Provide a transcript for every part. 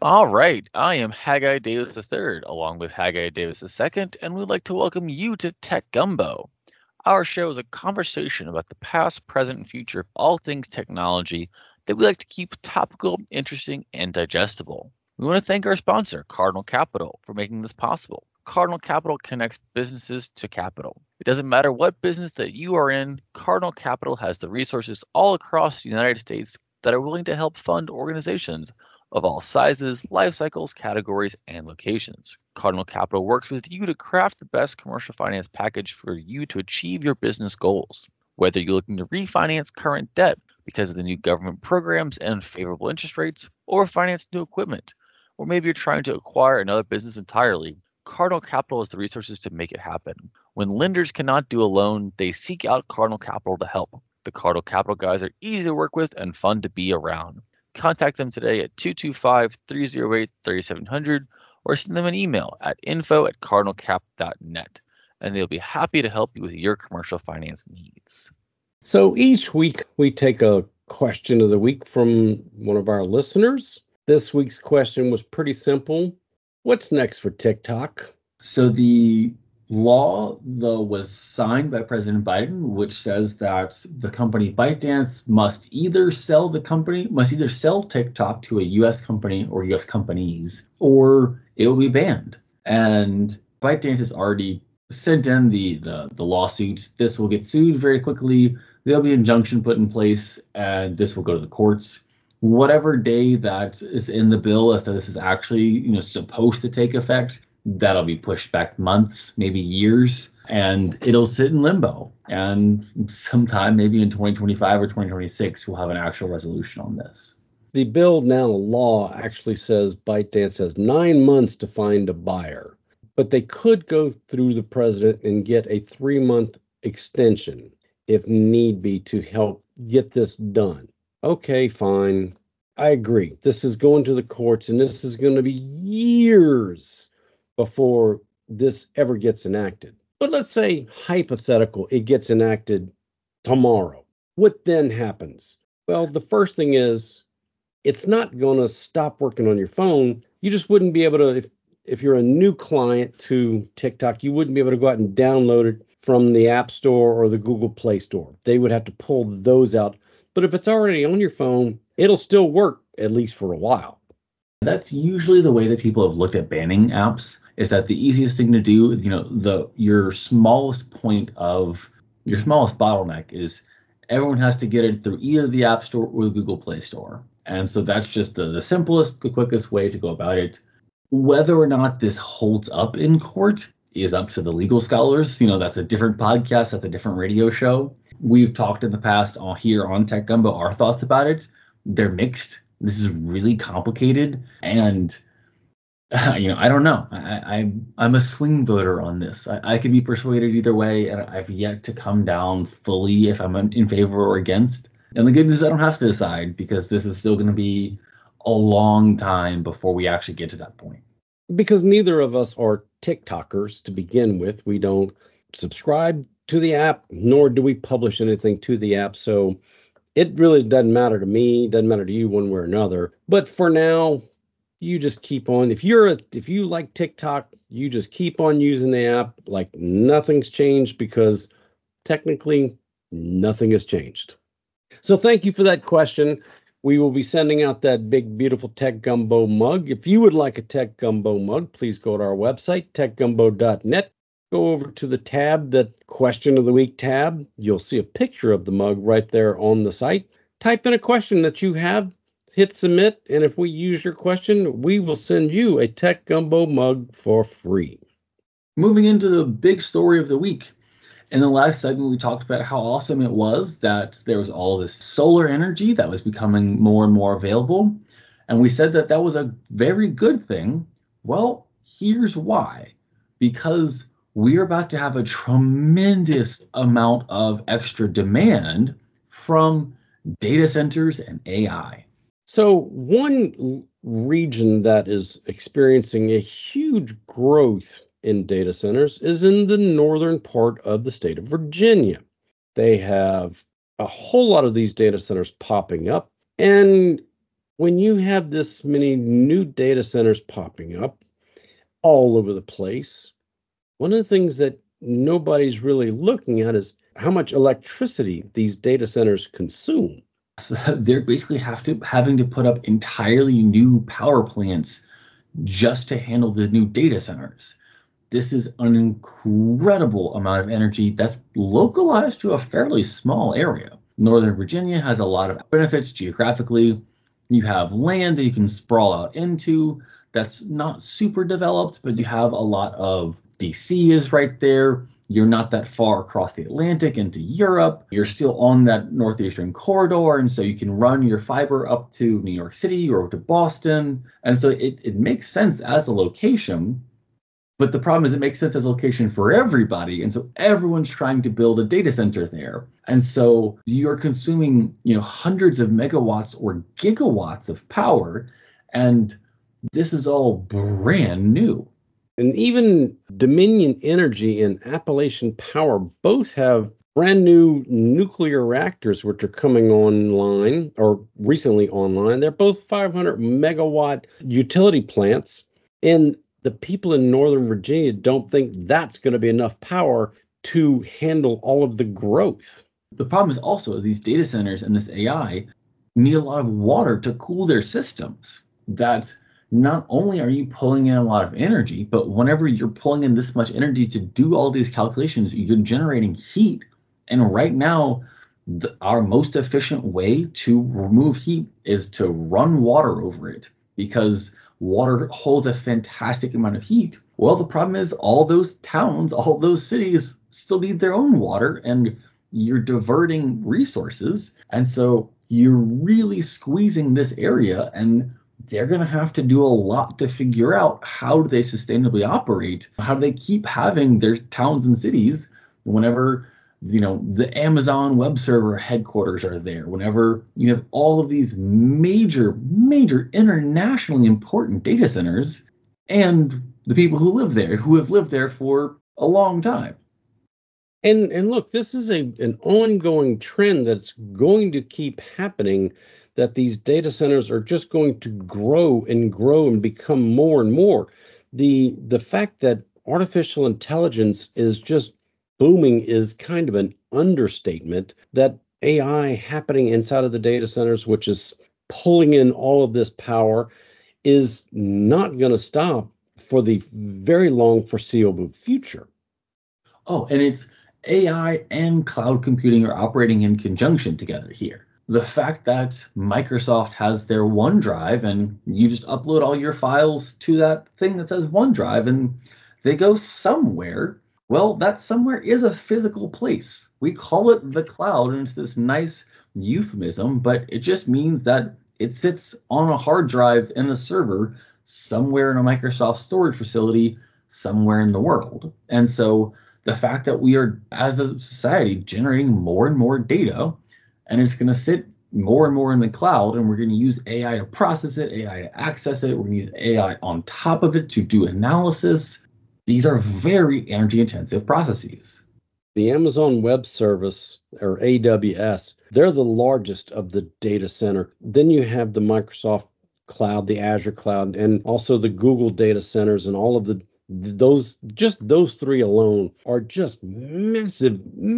All right, I am Haggai Davis III, along with Haggai Davis II, and we'd like to welcome you to Tech Gumbo. Our show is a conversation about the past, present, and future of all things technology that we like to keep topical, interesting, and digestible. We want to thank our sponsor, Cardinal Capital, for making this possible. Cardinal Capital connects businesses to capital. It doesn't matter what business that you are in, Cardinal Capital has the resources all across the United States that are willing to help fund organizations of all sizes, life cycles, categories, and locations. Cardinal Capital works with you to craft the best commercial finance package for you to achieve your business goals. Whether you're looking to refinance current debt because of the new government programs and favorable interest rates, or finance new equipment, or maybe you're trying to acquire another business entirely, Cardinal Capital has the resources to make it happen. When lenders cannot do a loan, they seek out Cardinal Capital to help. The Cardinal Capital guys are easy to work with and fun to be around. Contact them today at 225-308-3700 or send them an email at info@cardinalcap.net, and they'll be happy to help you with your commercial finance needs. So each week we take a question of the week from one of our listeners. This week's question was pretty simple. What's next for TikTok? So the law, though, was signed by President Biden, which says that the company ByteDance must either sell TikTok to a U.S. company or U.S. companies, or it will be banned. And ByteDance has already sent in the lawsuit. This will get sued very quickly. There'll be an injunction put in place, and this will go to the courts. Whatever day that is in the bill as to this is actually supposed to take effect, that'll be pushed back months, maybe years, and it'll sit in limbo. And sometime maybe in 2025 or 2026, we'll have an actual resolution on this. The bill now law actually says ByteDance has 9 months to find a buyer, but they could go through the president and get a 3-month extension if need be to help get this done. Okay, fine. I agree. This is going to the courts, and this is going to be years before this ever gets enacted. But let's say, hypothetical, it gets enacted tomorrow. What then happens? Well, the first thing is, it's not going to stop working on your phone. You just wouldn't be able to, if you're a new client to TikTok, you wouldn't be able to go out and download it from the App Store or the Google Play Store. They would have to pull those out. But if it's already on your phone, it'll still work, at least for a while. That's usually the way that people have looked at banning apps, is that the easiest thing to do is, your smallest bottleneck is everyone has to get it through either the App Store or the Google Play Store. And so that's just the simplest, the quickest way to go about it. Whether or not this holds up in court is up to the legal scholars. That's a different podcast. That's a different radio show. We've talked in the past here on Tech Gumbo our thoughts about it. They're mixed. This is really complicated. And, I don't know. I'm a swing voter on this. I can be persuaded either way, and I've yet to come down fully if I'm in favor or against. And the good news is I don't have to decide, because this is still going to be a long time before we actually get to that point. Because neither of us are TikTokers to begin with. We don't subscribe to the app, nor do we publish anything to the app. So it really doesn't matter to me, doesn't matter to you one way or another. But for now, you just keep on. If you like TikTok, you just keep on using the app like nothing's changed, because technically nothing has changed. So thank you for that question. We will be sending out that big, beautiful Tech Gumbo mug. If you would like a Tech Gumbo mug, please go to our website, techgumbo.net. Go over to the tab, that Question of the Week tab. You'll see a picture of the mug right there on the site. Type in a question that you have, hit submit, and if we use your question, we will send you a Tech Gumbo mug for free. Moving into the big story of the week. In the last segment, we talked about how awesome it was that there was all this solar energy that was becoming more and more available. And we said that that was a very good thing. Well, here's why. Because we're about to have a tremendous amount of extra demand from data centers and AI. So one region that is experiencing a huge growth in data centers is in the northern part of the state of Virginia. They have a whole lot of these data centers popping up, and When you have this many new data centers popping up all over the place, one of the things that nobody's really looking at is how much electricity these data centers consume. So they're basically having to put up entirely new power plants just to handle the new data centers. This is an incredible amount of energy that's localized to a fairly small area. Northern Virginia has a lot of benefits geographically. You have land that you can sprawl out into that's not super developed, but you have a lot of DC is right there. You're not that far across the Atlantic into Europe. You're still on that northeastern corridor, and so you can run your fiber up to New York City or to Boston. And so it makes sense as a location. But the problem is it makes sense as a location for everybody. And so everyone's trying to build a data center there. And so you're consuming, hundreds of megawatts or gigawatts of power. And this is all brand new. And even Dominion Energy and Appalachian Power both have brand new nuclear reactors, which are coming online or recently online. They're both 500 megawatt utility plants. And the people in Northern Virginia don't think that's going to be enough power to handle all of the growth. The problem is also these data centers and this AI need a lot of water to cool their systems. That not only are you pulling in a lot of energy, but whenever you're pulling in this much energy to do all these calculations, you're generating heat. And right now, our most efficient way to remove heat is to run water over it, because water holds a fantastic amount of heat. Well, the problem is all those towns, all those cities still need their own water, and you're diverting resources. And so you're really squeezing this area, and they're going to have to do a lot to figure out how do they sustainably operate? How do they keep having their towns and cities whenever the Amazon web server headquarters are there, whenever you have all of these major internationally important data centers, and the people who live there, who have lived there for a long time. And look, this is an ongoing trend that's going to keep happening, that these data centers are just going to grow and become more and more. The fact that artificial intelligence is just booming is kind of an understatement. That AI happening inside of the data centers, which is pulling in all of this power, is not going to stop for the very long foreseeable future. Oh, and it's AI and cloud computing are operating in conjunction together here. The fact that Microsoft has their OneDrive and you just upload all your files to that thing that says OneDrive and they go somewhere. Well, that somewhere is a physical place. We call it the cloud, and it's this nice euphemism, but it just means that it sits on a hard drive in a server somewhere in a Microsoft storage facility somewhere in the world. And so the fact that we are, as a society, generating more and more data, and it's going to sit more and more in the cloud, and we're going to use AI to process it, AI to access it, we're going to use AI on top of it to do analysis. These are very energy-intensive processes. The Amazon Web Service, or AWS, they're the largest of the data center. Then you have the Microsoft Cloud, the Azure Cloud, and also the Google data centers, and all of those three alone are just massive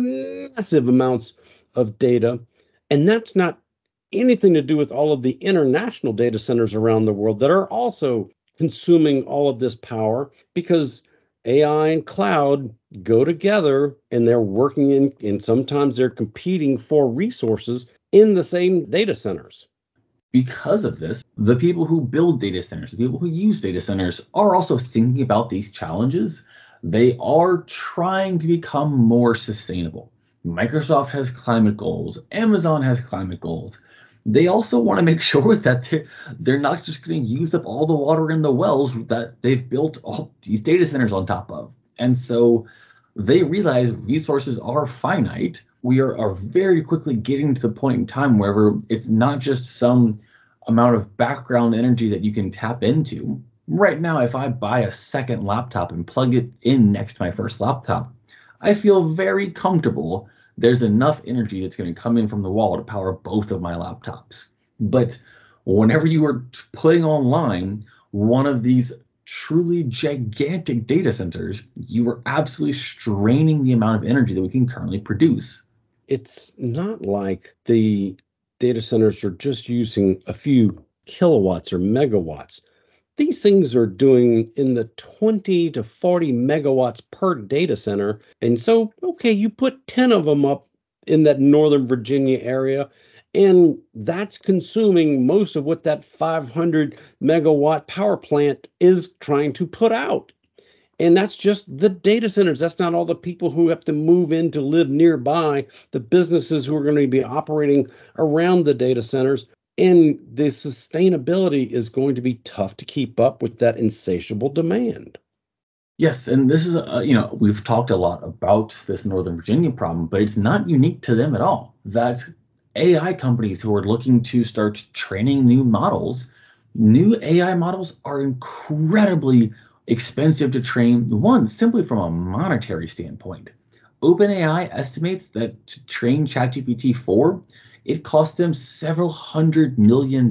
amounts of data. And that's not anything to do with all of the international data centers around the world that are also consuming all of this power, because AI and cloud go together and they're working and sometimes they're competing for resources in the same data centers. Because of this, the people who build data centers, the people who use data centers are also thinking about these challenges. They are trying to become more sustainable. Microsoft has climate goals. Amazon has climate goals. They also want to make sure that they're not just going to use up all the water in the wells that they've built all these data centers on top of. And so they realize resources are finite. We are very quickly getting to the point in time where it's not just some amount of background energy that you can tap into. Right now, if I buy a second laptop and plug it in next to my first laptop, I feel very comfortable there's enough energy that's going to come in from the wall to power both of my laptops. But whenever you are putting online one of these truly gigantic data centers, you are absolutely straining the amount of energy that we can currently produce. It's not like the data centers are just using a few kilowatts or megawatts. These things are doing in the 20 to 40 megawatts per data center. And so, okay, you put 10 of them up in that Northern Virginia area, and that's consuming most of what that 500 megawatt power plant is trying to put out. And that's just the data centers. That's not all the people who have to move in to live nearby, the businesses who are going to be operating around the data centers. And the sustainability is going to be tough to keep up with that insatiable demand. Yes, and this is, we've talked a lot about this Northern Virginia problem, but it's not unique to them at all. That AI companies who are looking to start training new AI models are incredibly expensive to train, one, simply from a monetary standpoint. OpenAI estimates that to train ChatGPT 4, it cost them several $100 million,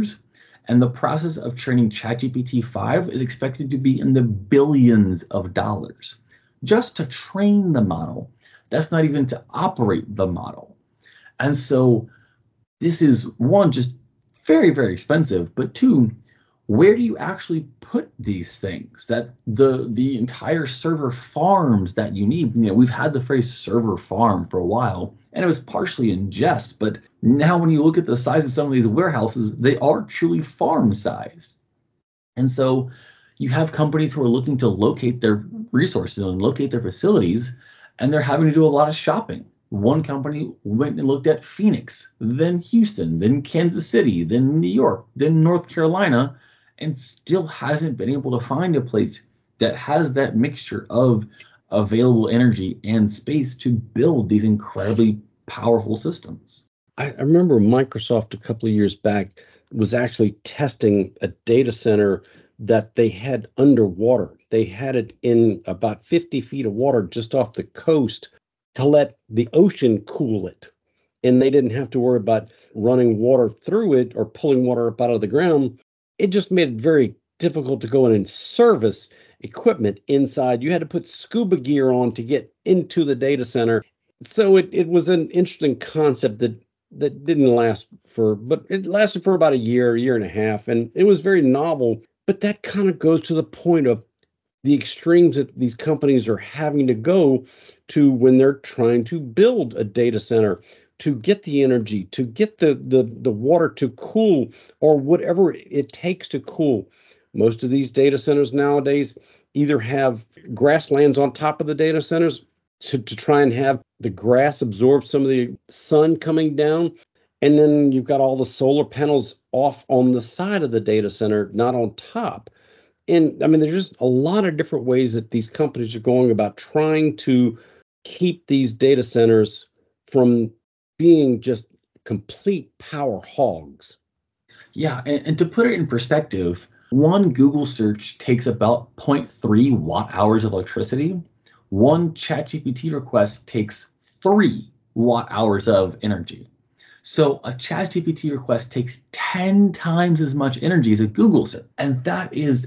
and the process of training ChatGPT 5 is expected to be in the billions of dollars. Just to train the model, that's not even to operate the model. And so this is, one, just very, very expensive, but two, where do you actually put these things? That the entire server farms that you need. We've had the phrase server farm for a while, and it was partially in jest, but now when you look at the size of some of these warehouses, they are truly farm sized. And so you have companies who are looking to locate their resources and locate their facilities, and they're having to do a lot of shopping. One company went and looked at Phoenix, then Houston, then Kansas City, then New York, then North Carolina, and still hasn't been able to find a place that has that mixture of available energy and space to build these incredibly powerful systems. I remember Microsoft a couple of years back was actually testing a data center that they had underwater. They had it in about 50 feet of water just off the coast to let the ocean cool it. And they didn't have to worry about running water through it or pulling water up out of the ground. It just made it very difficult to go in and service equipment inside. You had to put scuba gear on to get into the data center. So it was an interesting concept that didn't last but it lasted for about a year and a half, and it was very novel. But that kind of goes to the point of the extremes that these companies are having to go to when they're trying to build a data center, to get the energy, to get the water to cool, or whatever it takes to cool. Most of these data centers nowadays either have grasslands on top of the data centers to try and have the grass absorb some of the sun coming down. And then you've got all the solar panels off on the side of the data center, not on top. And I mean, there's just a lot of different ways that these companies are going about trying to keep these data centers from being just complete power hogs. Yeah, and to put it in perspective, one Google search takes about 0.3 watt hours of electricity. One ChatGPT request takes 3 watt hours of energy. So a ChatGPT request takes 10 times as much energy as a Google search. And that is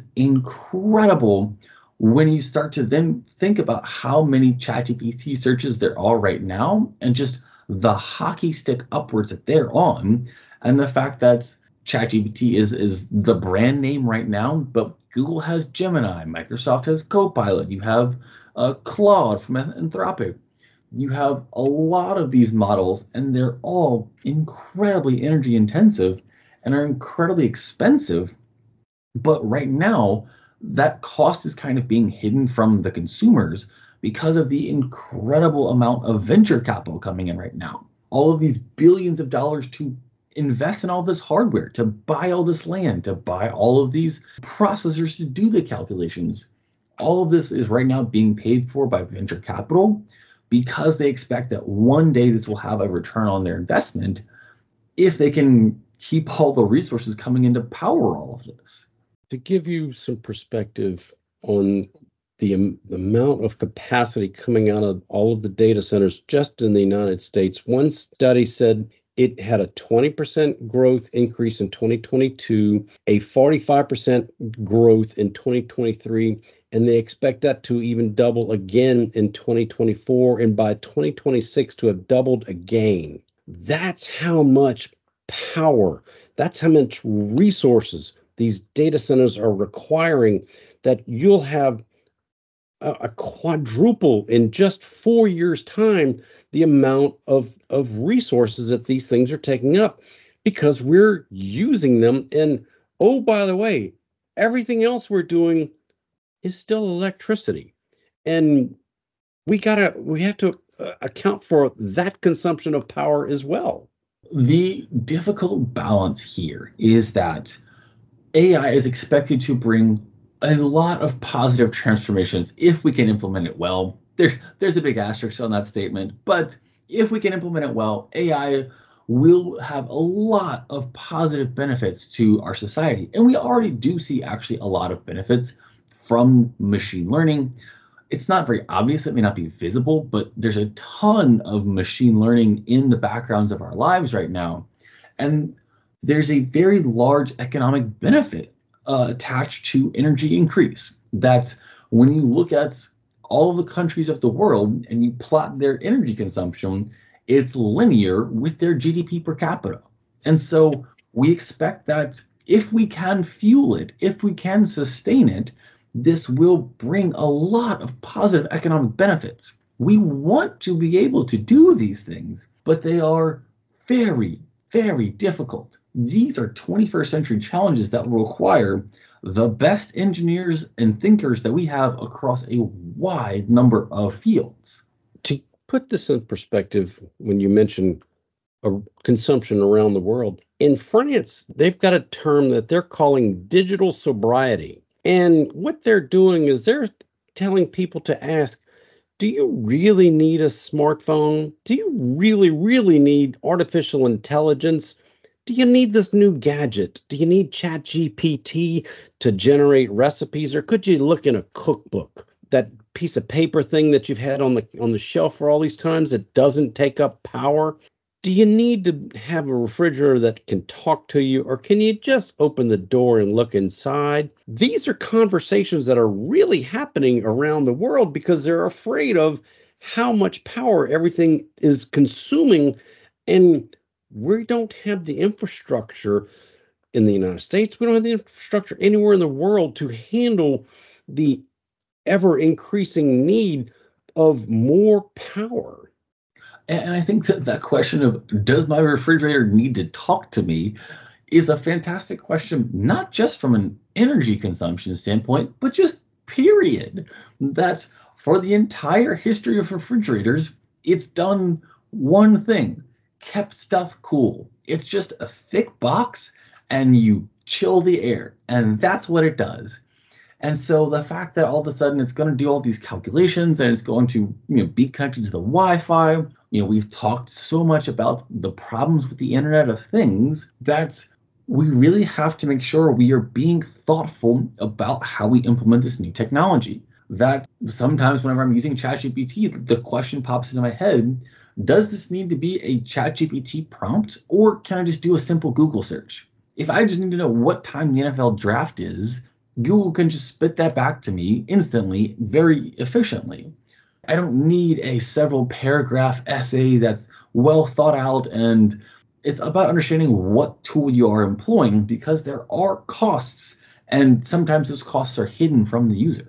incredible when you start to then think about how many ChatGPT searches there are right now, and just the hockey stick upwards that they're on, and the fact that ChatGPT is the brand name right now, but Google has Gemini, Microsoft has Copilot, you have Claude from Anthropic. You have a lot of these models, and they're all incredibly energy intensive and are incredibly expensive. But right now, that cost is kind of being hidden from the consumers because of the incredible amount of venture capital coming in right now. All of these billions of dollars to invest in all this hardware, to buy all this land, to buy all of these processors to do the calculations. All of this is right now being paid for by venture capital because they expect that one day this will have a return on their investment if they can keep all the resources coming in to power all of this. To give you some perspective on the amount of capacity coming out of all of the data centers just in the United States, one study said It had a 20% growth increase in 2022, a 45% growth in 2023, and they expect that to even double again in 2024, and by 2026 to have doubled again. That's how much power, that's how much resources these data centers are requiring, that you'll have a quadruple in just 4 years' time the amount of resources that these things are taking up, because we're using them. And oh, by the way, everything else we're doing is still electricity, and we have to account for that consumption of power as well. The difficult balance here is that AI is expected to bring a lot of positive transformations if we can implement it well. There's a big asterisk on that statement, but if we can implement it well, AI will have a lot of positive benefits to our society. And we already do see actually a lot of benefits from machine learning. It's not very obvious, it may not be visible, but there's a ton of machine learning in the backgrounds of our lives right now. And there's a very large economic benefit attached to energy increase. That's when you look at all of the countries of the world and you plot their energy consumption, it's linear with their GDP per capita. And so we expect that if we can fuel it, if we can sustain it, this will bring a lot of positive economic benefits. We want to be able to do these things, but they are very, very difficult. These are 21st century challenges that will require the best engineers and thinkers that we have across a wide number of fields. To put this in perspective, when you mention consumption around the world, in France, they've got a term that they're calling digital sobriety. And what they're doing is they're telling people to ask, do you really need a smartphone? Do you really, really need artificial intelligence? Do you need this new gadget? Do you need ChatGPT to generate recipes? Or could you look in a cookbook, that piece of paper thing that you've had on the shelf for all these times that doesn't take up power? Do you need to have a refrigerator that can talk to you, or can you just open the door and look inside? These are conversations that are really happening around the world because they're afraid of how much power everything is consuming. And we don't have the infrastructure in the United States. We don't have the infrastructure anywhere in the world to handle the ever increasing need of more power. And I think that question of, does my refrigerator need to talk to me, is a fantastic question, not just from an energy consumption standpoint, but just period. That for the entire history of refrigerators, it's done one thing, kept stuff cool. It's just a thick box and you chill the air, and that's what it does. And so the fact that all of a sudden it's going to do all these calculations and it's going to, be connected to the Wi-Fi. We've talked so much about the problems with the Internet of Things that we really have to make sure we are being thoughtful about how we implement this new technology. That sometimes whenever I'm using ChatGPT, the question pops into my head, does this need to be a ChatGPT prompt, or can I just do a simple Google search? If I just need to know what time the NFL draft is, Google can just spit that back to me instantly, very efficiently. I don't need a several paragraph essay that's well thought out, and it's about understanding what tool you are employing, because there are costs, and sometimes those costs are hidden from the user.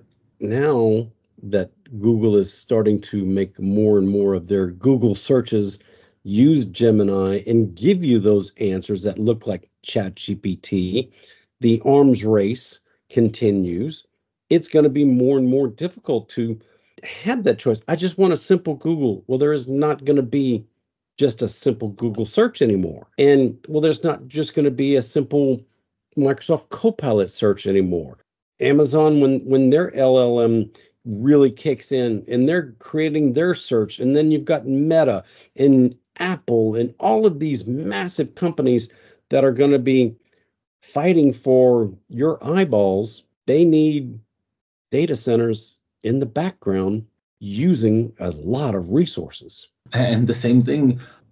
Now that Google is starting to make more and more of their Google searches use Gemini and give you those answers that look like ChatGPT, the arms race continues. It's going to be more and more difficult to have that choice. I just want a simple Google. Well, there is not going to be just a simple Google search anymore. And well, there's not just going to be a simple Microsoft Copilot search anymore. Amazon, when their LLM really kicks in and they're creating their search, and then you've got Meta and Apple and all of these massive companies that are going to be fighting for your eyeballs. They need data centers in the background using a lot of resources. And the same thing,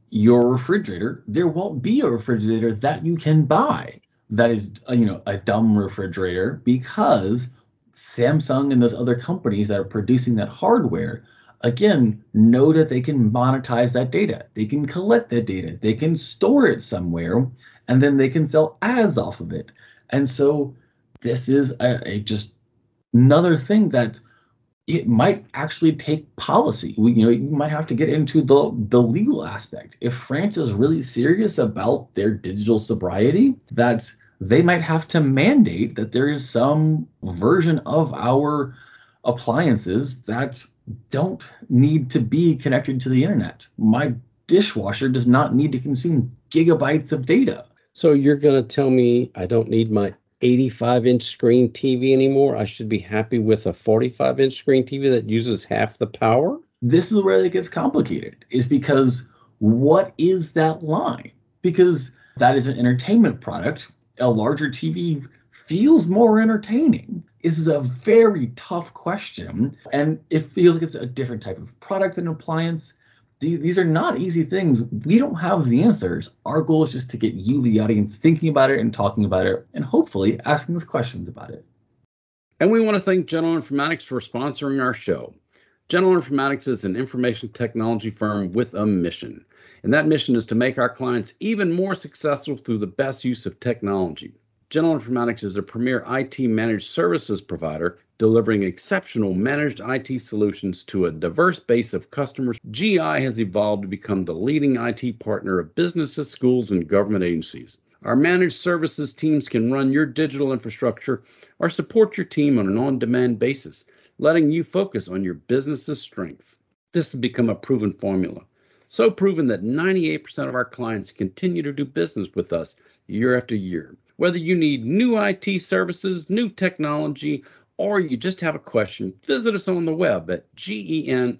your refrigerator, there won't be a refrigerator that you can buy that is, a dumb refrigerator, because Samsung and those other companies that are producing that hardware, again, know that they can monetize that data. They can collect that data. They can store it somewhere, and then they can sell ads off of it. And so this is a just another thing that it might actually take policy. You might have to get into the legal aspect. If France is really serious about their digital sobriety, that they might have to mandate that there is some version of our appliances that don't need to be connected to the internet. My dishwasher does not need to consume gigabytes of data. So you're going to tell me I don't need my 85-inch screen TV anymore? I should be happy with a 45-inch screen TV that uses half the power? This is where it gets complicated, is because what is that line? Because that is an entertainment product. A larger TV feels more entertaining. This is a very tough question, and it feels like it's a different type of product and appliance. These are not easy things. We don't have the answers. Our goal is just to get you, the audience, thinking about it and talking about it, and hopefully asking us questions about it. And we want to thank General Informatics for sponsoring our show. General Informatics is an information technology firm with a mission, and that mission is to make our clients even more successful through the best use of technology. General Informatics is a premier IT managed services provider delivering exceptional managed IT solutions to a diverse base of customers. GI has evolved to become the leading IT partner of businesses, schools, and government agencies. Our managed services teams can run your digital infrastructure or support your team on an on-demand basis, letting you focus on your business's strength. This has become a proven formula. So proven that 98% of our clients continue to do business with us year after year. Whether you need new IT services, new technology, or you just have a question, visit us on the web at geninf.com.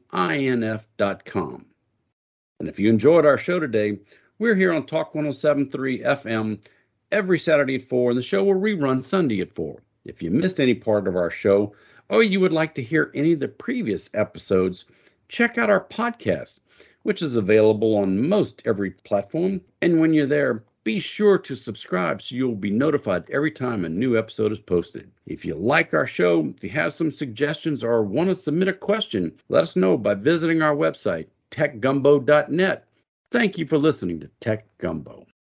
And if you enjoyed our show today, we're here on Talk 107.3 FM every Saturday at 4, and the show will rerun Sunday at 4. If you missed any part of our show, or you would like to hear any of the previous episodes, check out our podcast, which is available on most every platform. And when you're there, be sure to subscribe so you'll be notified every time a new episode is posted. If you like our show, if you have some suggestions or want to submit a question, let us know by visiting our website, techgumbo.net. Thank you for listening to Tech Gumbo.